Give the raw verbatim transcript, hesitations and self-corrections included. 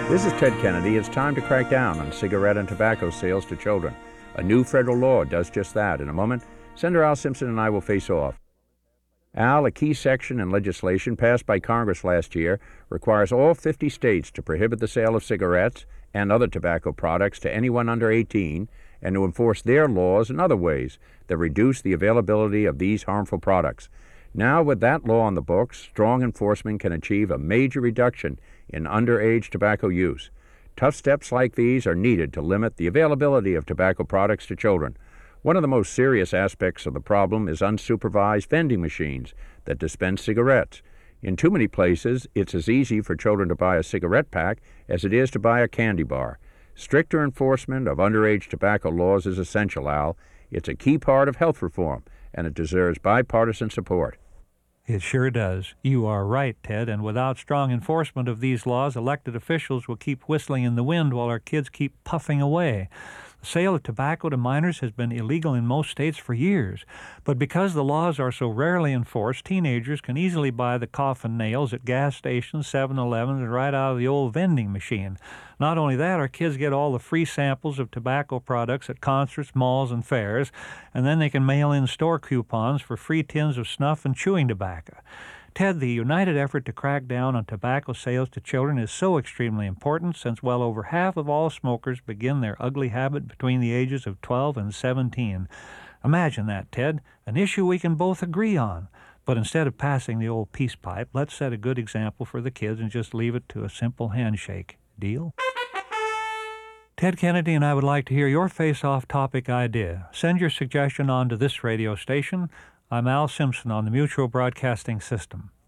This is Ted Kennedy. It's time to crack down on cigarette and tobacco sales to children. A new federal law does just that. In a moment, Senator Al Simpson and I will face off. Al, a key section in legislation passed by Congress last year, requires all fifty states to prohibit the sale of cigarettes and other tobacco products to anyone under eighteen and to enforce their laws in other ways that reduce the availability of these harmful products. Now, with that law on the books, strong enforcement can achieve a major reduction in underage tobacco use. Tough steps like these are needed to limit the availability of tobacco products to children. One of the most serious aspects of the problem is unsupervised vending machines that dispense cigarettes. In too many places, it's as easy for children to buy a cigarette pack as it is to buy a candy bar. Stricter enforcement of underage tobacco laws is essential, Al. It's a key part of health reform, and it deserves bipartisan support. It sure does. You are right, Ted, and without strong enforcement of these laws, elected officials will keep whistling in the wind while our kids keep puffing away. The sale of tobacco to minors has been illegal in most states for years, but because the laws are so rarely enforced, teenagers can easily buy the coffin nails at gas stations, seven elevens, and right out of the old vending machine. Not only that, our kids get all the free samples of tobacco products at concerts, malls, and fairs, and then they can mail in store coupons for free tins of snuff and chewing tobacco. Ted, the united effort to crack down on tobacco sales to children is so extremely important since well over half of all smokers begin their ugly habit between the ages of twelve and seventeen. Imagine that, Ted, an issue we can both agree on. But instead of passing the old peace pipe, let's set a good example for the kids and just leave it to a simple handshake. Deal? Ted Kennedy and I would like to hear your face-off topic idea. Send your suggestion on to this radio station. I'm Al Simpson on the Mutual Broadcasting System.